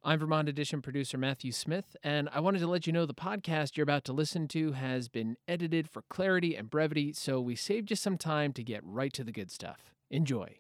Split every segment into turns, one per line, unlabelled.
I'm Vermont Edition producer Matthew Smith, and I wanted to let you know the podcast you're about to listen to has been edited for clarity and brevity, so we saved you some time to get right to the good stuff. Enjoy.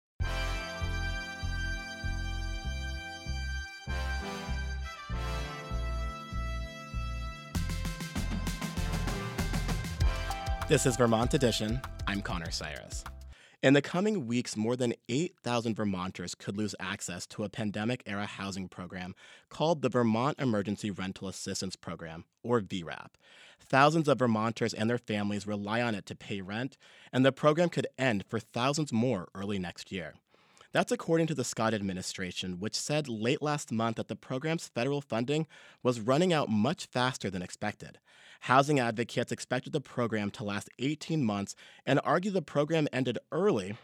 This is Vermont Edition. I'm Connor Cyrus. In the coming weeks, more than 8,000 Vermonters could lose access to a pandemic-era housing program called the Vermont Emergency Rental Assistance Program, or VRAP. Thousands of Vermonters and their families rely on it to pay rent, and the program could end for thousands more early next year. That's according to the Scott administration, which said late last month that the program's federal funding was running out much faster than expected. Housing advocates expected the program to last 18 months and argue the program ended early.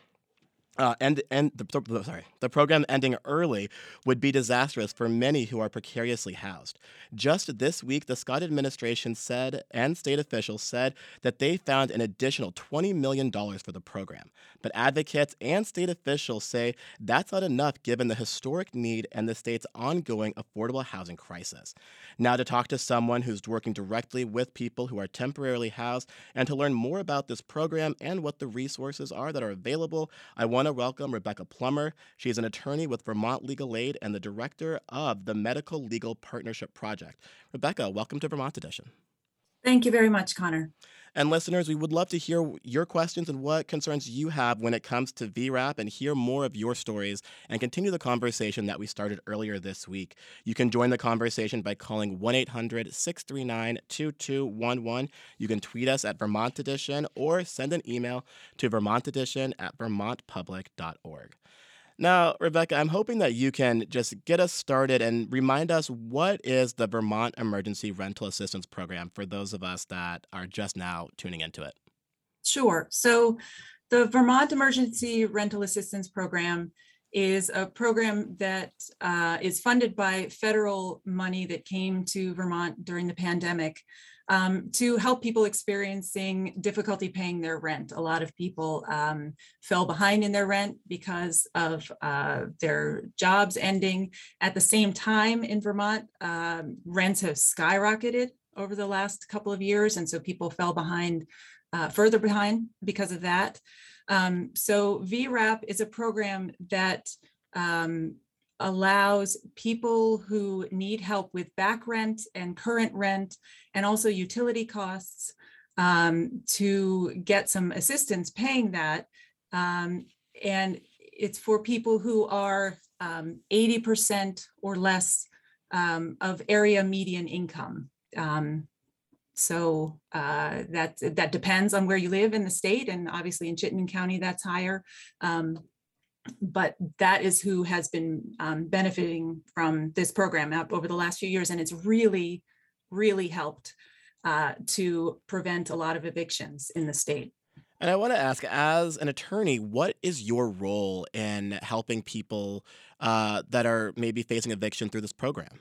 The program ending early would be disastrous for many who are precariously housed. Just this week, the Scott administration said, and state officials said, that they found an additional $20 million for the program. But advocates and state officials say that's not enough given the historic need and the state's ongoing affordable housing crisis. Now, to talk to someone who's working directly with people who are temporarily housed and to learn more about this program and what the resources are that are available, I want to welcome Rebecca Plummer. She's an attorney with Vermont Legal Aid and the director of the Medical Legal Partnership Project. Rebecca, welcome to Vermont Edition.
Thank you very much, Connor.
And listeners, we would love to hear your questions and what concerns you have when it comes to VRAP and hear more of your stories and continue the conversation that we started earlier this week. You can join the conversation by calling 1-800-639-2211. You can tweet us at Vermont Edition or send an email to vermontedition@vermontpublic.org. Now, Rebecca, I'm hoping that you can just get us started and remind us what is the Vermont Emergency Rental Assistance Program for those of us that are just now tuning into it.
Sure. So the Vermont Emergency Rental Assistance Program is a program that is funded by federal money that came to Vermont during the pandemic to help people experiencing difficulty paying their rent. A lot of people fell behind in their rent because of their jobs ending. At the same time in Vermont, rents have skyrocketed over the last couple of years, and so people fell behind, further behind because of that. So VRAP is a program that allows people who need help with back rent and current rent and also utility costs to get some assistance paying that. And it's for people who are 80% or less of area median income. So that depends on where you live in the state, and obviously in Chittenden County that's higher. But that is who has been benefiting from this program over the last few years, and it's really, really helped to prevent a lot of evictions in the state.
And I want to ask, as an attorney, what is your role in helping people that are maybe facing eviction through this program?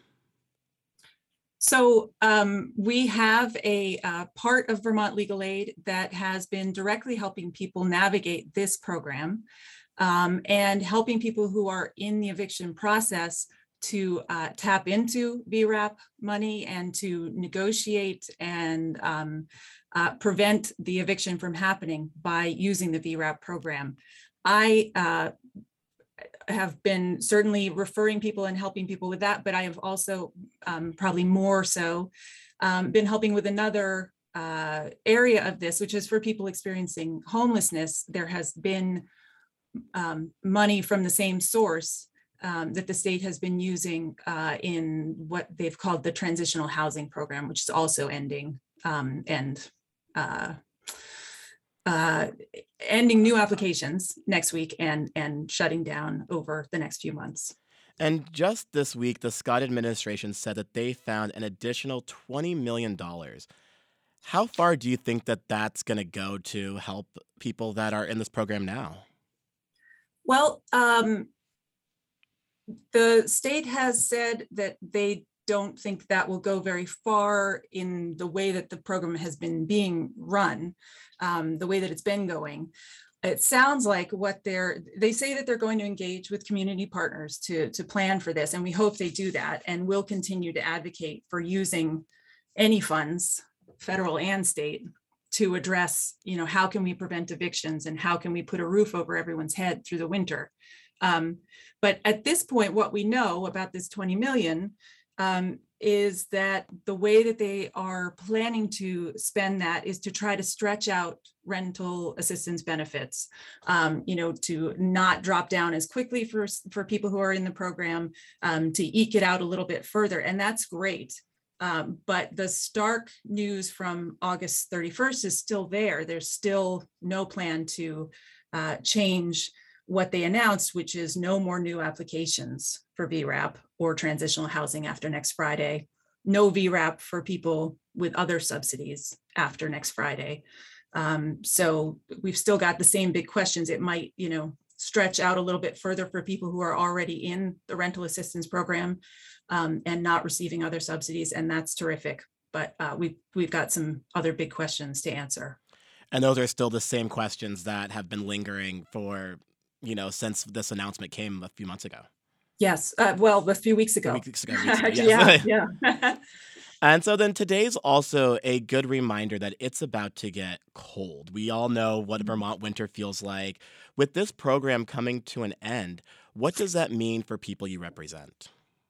So we have a part of Vermont Legal Aid that has been directly helping people navigate this program and helping people who are in the eviction process to tap into VRAP money and to negotiate and prevent the eviction from happening by using the VRAP program. I have been certainly referring people and helping people with that, but I have also probably more so been helping with another area of this, which is for people experiencing homelessness. There has been money from the same source that the state has been using in what they've called the Transitional Housing Program, which is also ending and ending new applications next week and shutting down over the next few months.
And just this week, the Scott administration said that they found an additional $20 million. How far do you think that that's going to go to help people that are in this program now?
Well, the state has said that they don't think that will go very far in the way that the program has been being run, the way that it's been going. it sounds like they say that they're going to engage with community partners to plan for this, and we hope they do that, and we'll continue to advocate for using any funds, federal and state, to address, how can we prevent evictions and how can we put a roof over everyone's head through the winter. But at this point, what we know about this 20 million is that the way that they are planning to spend that is to try to stretch out rental assistance benefits, to not drop down as quickly for people who are in the program, to eke it out a little bit further. And that's great. But the stark news from August 31st is still there. There's still no plan to change what they announced, which is no more new applications for VRAP or transitional housing after next Friday, no VRAP for people with other subsidies after next Friday. So we've still got the same big questions. It might, stretch out a little bit further for people who are already in the rental assistance program and not receiving other subsidies, and that's terrific. But we've got some other big questions to answer.
And those are still the same questions that have been lingering for, since this announcement came a few months ago.
Yes. Well, a few weeks ago.
Weeks ago, yes.
Yeah.
And so then today's also a good reminder that it's about to get cold. We all know what Vermont winter feels like. With this program coming to an end, what does that mean for people you represent?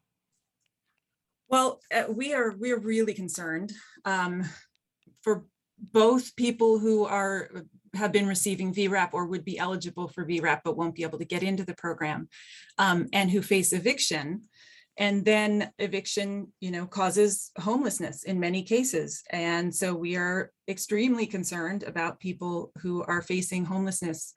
Well, we're really concerned for both people who have been receiving VRAP or would be eligible for VRAP but won't be able to get into the program, and who face eviction. And then eviction, causes homelessness in many cases. And so we are extremely concerned about people who are facing homelessness.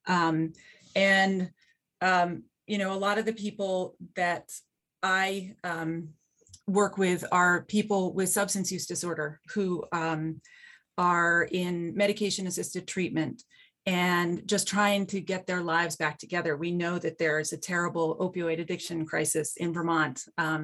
A lot of the people that I work with are people with substance use disorder who are in medication-assisted treatment and just trying to get their lives back together. We know that there's a terrible opioid addiction crisis in Vermont.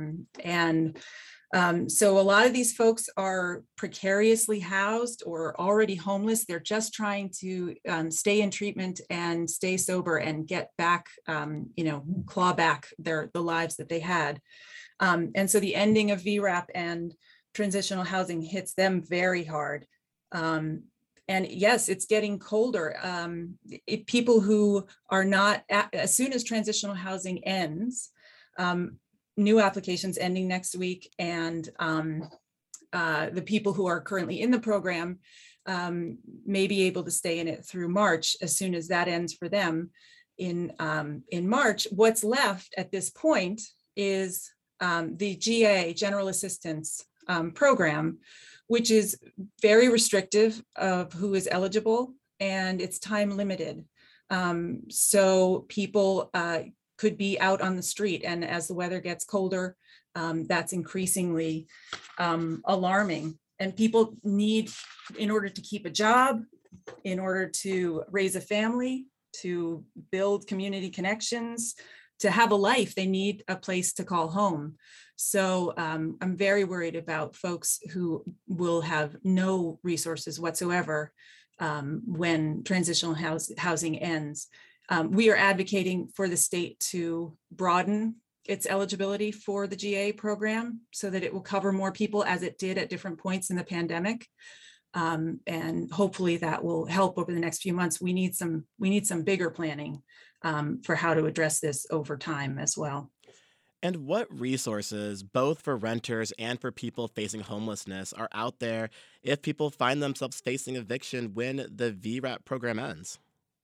So a lot of these folks are precariously housed or already homeless. They're just trying to stay in treatment and stay sober and get back, claw back the lives that they had. And so the ending of VRAP and transitional housing hits them very hard. And yes, it's getting colder. People who are not, as soon as transitional housing ends, new applications ending next week, and the people who are currently in the program may be able to stay in it through March. As soon as that ends for them in March, what's left at this point is the GA, General Assistance Program, which is very restrictive of who is eligible, and it's time limited. So people could be out on the street, and as the weather gets colder, that's increasingly alarming. And people need, in order to keep a job, in order to raise a family, to build community connections, to have a life, they need a place to call home. So I'm very worried about folks who will have no resources whatsoever when transitional housing ends. We are advocating for the state to broaden its eligibility for the GA program so that it will cover more people, as it did at different points in the pandemic. And hopefully that will help over the next few months. We need some bigger planning for how to address this over time as well.
And what resources, both for renters and for people facing homelessness, are out there if people find themselves facing eviction when the VRAP program ends?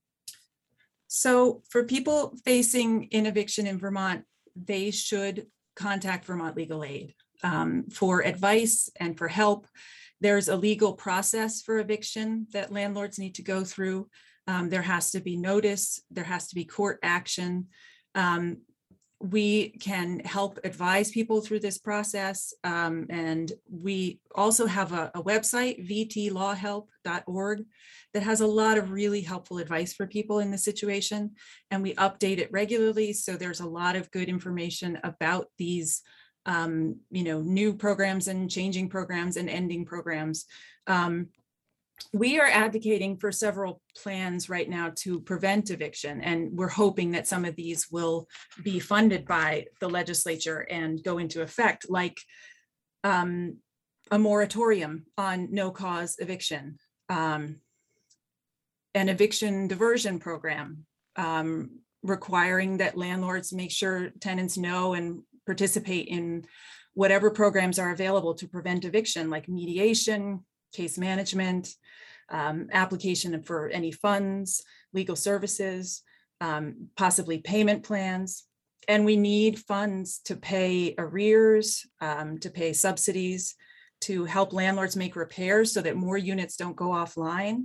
So for people facing an eviction in Vermont, they should contact Vermont Legal Aid for advice and for help. There's a legal process for eviction that landlords need to go through. There has to be notice, there has to be court action. We can help advise people through this process. And we also have a website, vtlawhelp.org, that has a lot of really helpful advice for people in this situation. And we update it regularly. So there's a lot of good information about these new programs and changing programs and ending programs. We are advocating for several plans right now to prevent eviction, and we're hoping that some of these will be funded by the legislature and go into effect, like a moratorium on no-cause eviction, an eviction diversion program, requiring that landlords make sure tenants know and participate in whatever programs are available to prevent eviction, like mediation, case management, application for any funds, legal services, possibly payment plans. And we need funds to pay arrears, to pay subsidies, to help landlords make repairs so that more units don't go offline.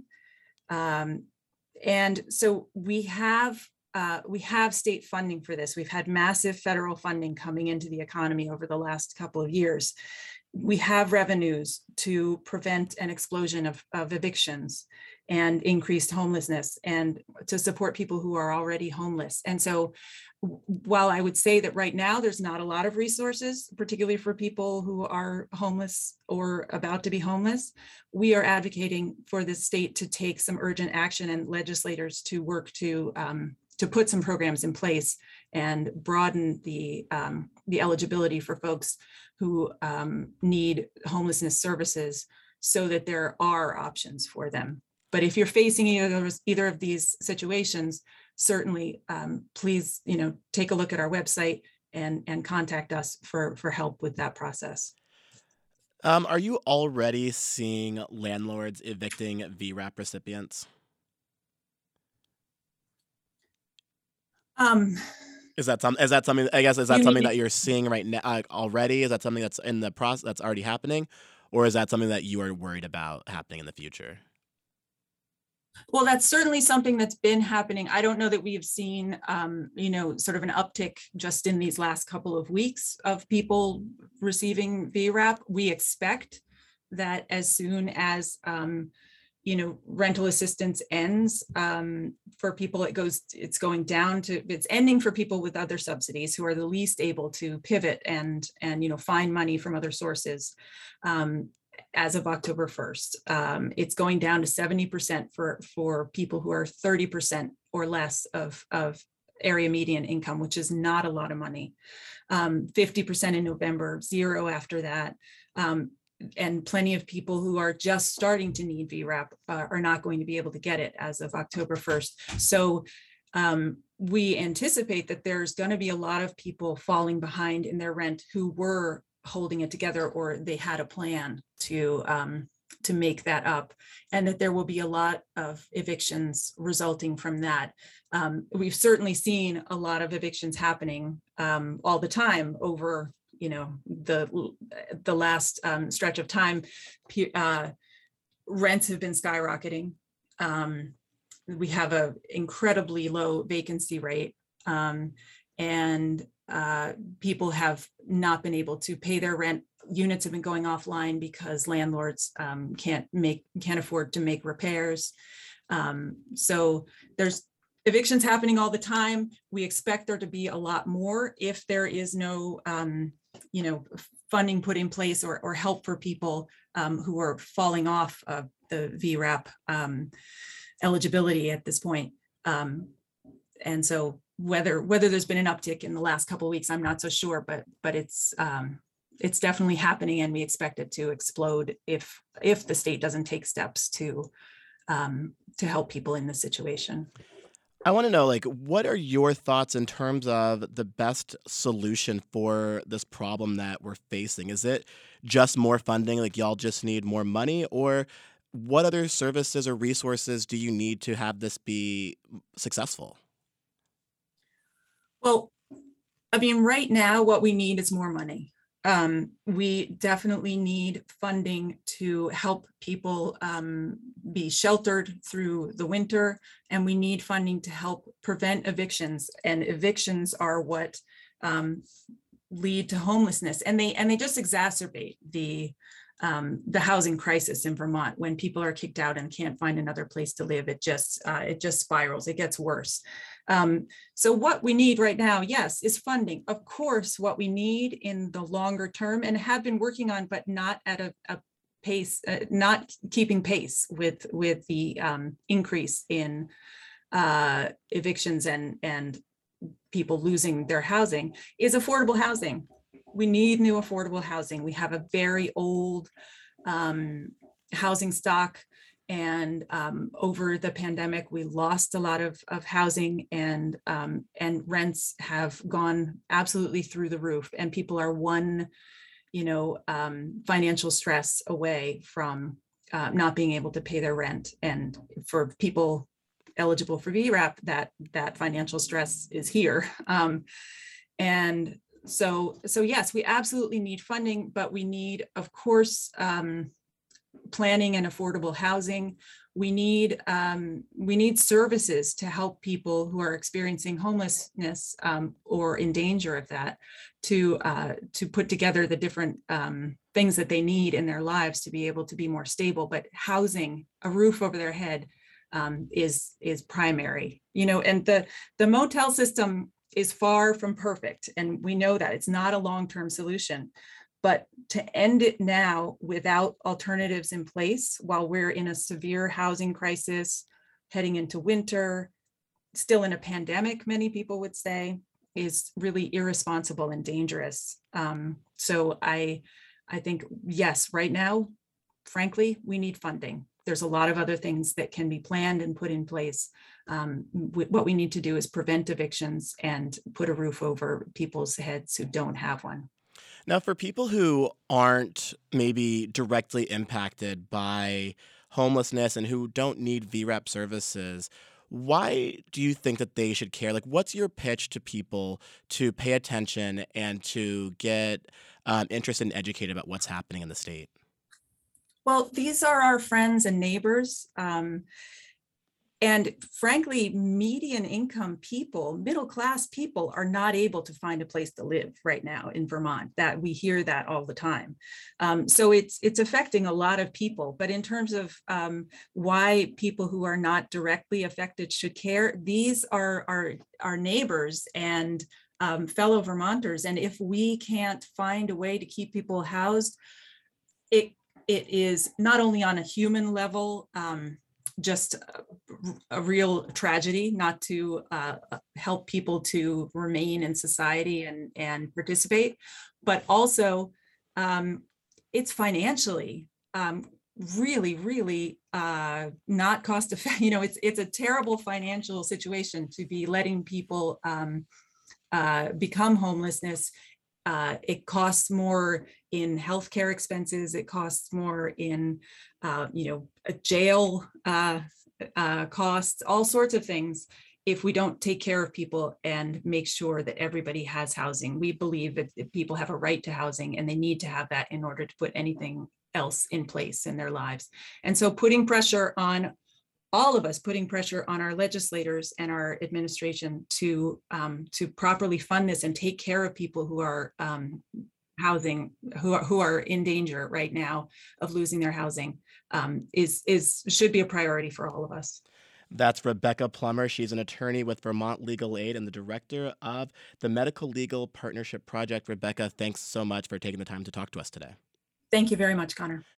And so we have state funding for this. We've had massive federal funding coming into the economy over the last couple of years. We have revenues to prevent an explosion of evictions and increased homelessness, and to support people who are already homeless. And so while I would say that right now there's not a lot of resources, particularly for people who are homeless or about to be homeless, we are advocating for the state to take some urgent action and legislators to work to put some programs in place and broaden the eligibility for folks who need homelessness services, so that there are options for them. But if you're facing either of these situations, certainly please, take a look at our website and contact us for help with that process.
Are you already seeing landlords evicting VRAP recipients? Is that something? I guess, is that something that you're seeing right now already? Is that something that's in the process, that's already happening, or is that something that you are worried about happening in the future?
Well, that's certainly something that's been happening. I don't know that we've seen, sort of an uptick just in these last couple of weeks of people receiving VRAP. We expect that as soon as rental assistance ends for people, it's ending for people with other subsidies who are the least able to pivot and find money from other sources. As of October 1st, it's going down to 70% for people who are 30% or less of area median income, which is not a lot of money. 50% in November, 0 after that. And plenty of people who are just starting to need VRAP are not going to be able to get it as of October 1st. So we anticipate that there's going to be a lot of people falling behind in their rent who were holding it together, or they had a plan to make that up, and that there will be a lot of evictions resulting from that. We've certainly seen a lot of evictions happening all the time over the last stretch of time. Rents have been skyrocketing. We have an incredibly low vacancy rate, and people have not been able to pay their rent. Units have been going offline because landlords can't afford to make repairs. So there's evictions happening all the time. We expect there to be a lot more if there is no funding put in place or help for people who are falling off of the VRAP eligibility at this point. And so whether there's been an uptick in the last couple of weeks, I'm not so sure, but it's definitely happening, and we expect it to explode if the state doesn't take steps to help people in this situation.
I want to know, what are your thoughts in terms of the best solution for this problem that we're facing? Is it just more funding, like y'all just need more money, or what other services or resources do you need to have this be successful?
Well, right now, what we need is more money. We definitely need funding to help people be sheltered through the winter, and we need funding to help prevent evictions. And evictions are what lead to homelessness, and they just exacerbate the housing crisis in Vermont. When people are kicked out and can't find another place to live, it just spirals. It gets worse. So what we need right now, yes, is funding. Of course, what we need in the longer term, and have been working on, but not at a pace, not keeping pace with the increase in evictions and people losing their housing, is affordable housing. We need new affordable housing. We have a very old housing stock, and over the pandemic, we lost a lot of housing, and rents have gone absolutely through the roof, and people are one, financial stress away from not being able to pay their rent. And for people eligible for VRAP, that financial stress is here. And so yes, we absolutely need funding, but we need, of course, planning and affordable housing. We need services to help people who are experiencing homelessness or in danger of that, to put together the different things that they need in their lives to be able to be more stable. But housing, a roof over their head, is primary. And the motel system is far from perfect, and we know that it's not a long-term solution. But to end it now without alternatives in place, while we're in a severe housing crisis, heading into winter, still in a pandemic, many people would say, is really irresponsible and dangerous. So I think, yes, right now, frankly, we need funding. There's a lot of other things that can be planned and put in place. What we need to do is prevent evictions and put a roof over people's heads who don't have one.
Now, for people who aren't maybe directly impacted by homelessness and who don't need VRAP services, why do you think that they should care? Like, what's your pitch to people to pay attention and to get interested and educated about what's happening in the state?
Well, these are our friends and neighbors. And frankly, median income people, middle class people, are not able to find a place to live right now in Vermont. That we hear that all the time. So it's affecting a lot of people. But in terms of why people who are not directly affected should care, these are our neighbors and fellow Vermonters. And if we can't find a way to keep people housed, it is not only on a human level, just a real tragedy not to help people to remain in society and participate, but also it's financially really, really not cost effective. It's a terrible financial situation to be letting people become homelessness. It costs more in healthcare expenses. It costs more in, jail costs, all sorts of things, if we don't take care of people and make sure that everybody has housing. We believe that people have a right to housing, and they need to have that in order to put anything else in place in their lives. And so putting pressure on all of us, putting pressure on our legislators and our administration to properly fund this and take care of people who are housing, who are in danger right now of losing their housing, should be a priority for all of us.
That's Rebecca Plummer. She's an attorney with Vermont Legal Aid and the director of the Medical Legal Partnership Project. Rebecca, thanks so much for taking the time to talk to us today.
Thank you very much, Connor.